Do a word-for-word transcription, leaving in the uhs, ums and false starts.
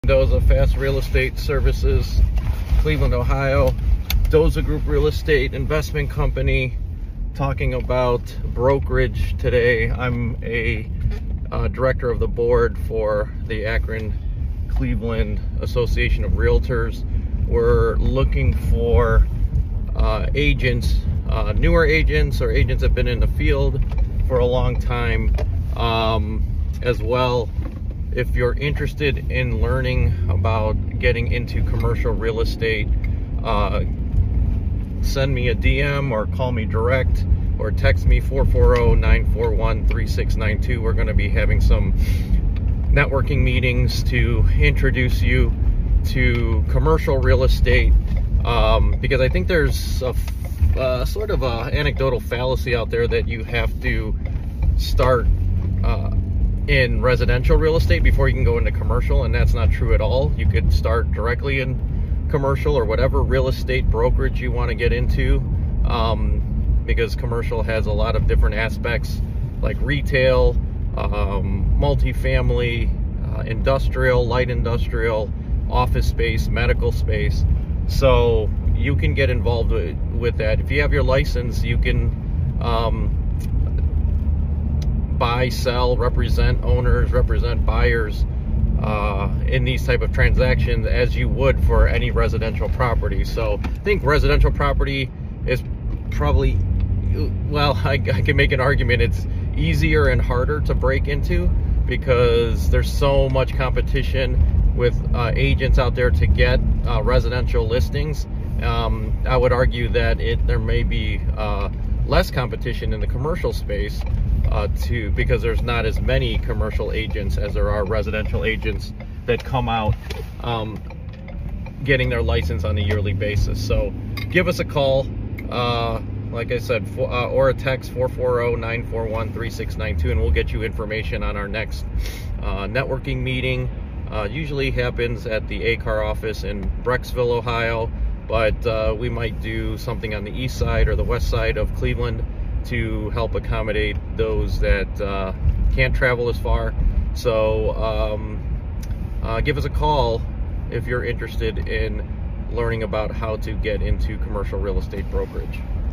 Doza Fast Real Estate Services, Cleveland, Ohio. Doza Group Real Estate Investment Company, talking about brokerage today. I'm a uh, director of the board for the Akron Cleveland Association of Realtors. We're looking for uh, agents, uh, newer agents or agents that have been in the field for a long time, um, as well. If you're interested in learning about getting into commercial real estate, uh, send me a D M or call me direct or text me four four zero, nine four one, three six nine two. We're going to be having some networking meetings to introduce you to commercial real estate, um, because I think there's a uh, sort of a anecdotal fallacy out there that you have to start uh, in residential real estate before you can go into commercial, and that's not true at all. You could start directly in commercial or whatever real estate brokerage you want to get into, um, because commercial has a lot of different aspects like retail, um, multifamily, uh, industrial, light industrial, office space, medical space. So you can get involved with, with that. If you have your license, you can um, buy, sell, represent owners, represent buyers uh, in these type of transactions as you would for any residential property. So I think residential property is probably, well, I, I can make an argument it's easier and harder to break into because there's so much competition with uh, agents out there to get uh, residential listings. Um, I would argue that it there may be uh, less competition in the commercial space, Uh, to because there's not as many commercial agents as there are residential agents that come out um, getting their license on a yearly basis. So give us a call, uh, like I said, for, uh, or a text four four zero, nine four one, three six nine two, and we'll get you information on our next uh, networking meeting. Uh, usually happens at the A C A R office in Brecksville, Ohio, but uh, we might do something on the east side or the west side of Cleveland to help accommodate those that uh, can't travel as far. So um, uh, give us a call if you're interested in learning about how to get into commercial real estate brokerage.